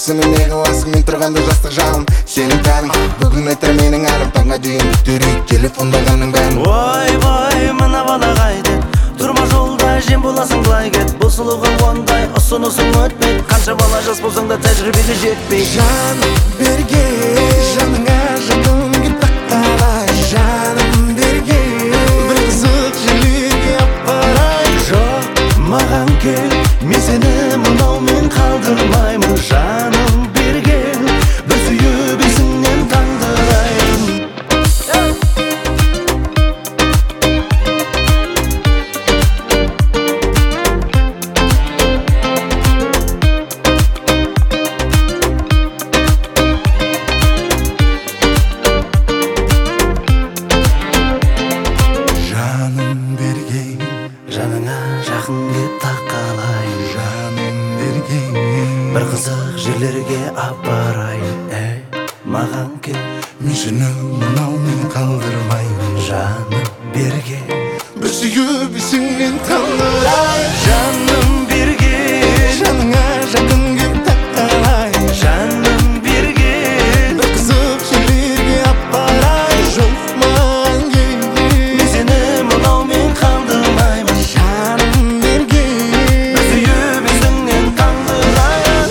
Ушсуну не кыласың, мен турганда жастык жагым. Сенин тәнің, бүгүн айтар менин алым. Таңга дейин бүтүрөйт телефондагының бәрін. Ой, мына бала кайтет. Турма жолда жем боласың былай кет. Бул сулууга ондай осунусуң өтпөйт. Канча бала жас болсаң да тажрыйбеге жетпейт. Жаным берген, жаныңа жаным кеп такталай. Жаным берген, бир кызык жерлерге алып барай. Жок, маган кел, мен сени мынаумен калдырмаймын. Жаным берген, бір сүйүп эсиңнен тандырайын. Жаным берген, Жаныңа жакын кеп такалайын. жаным берген, Бір қызық жерлерге апарайын. Маған кел, мен сени мынаумен калдырмаймын. жаным берген, Бір сүйүп эсиңнен тандырай. жаным берген, Жаныңа жакын кеп такталай. жаным берген. Бір кызык жерлерге алып барай. Жок маған кел, Мен сені мынаумен қалдырмаймын. жаным берген. Бір сүйіп есіңнен тандырайын.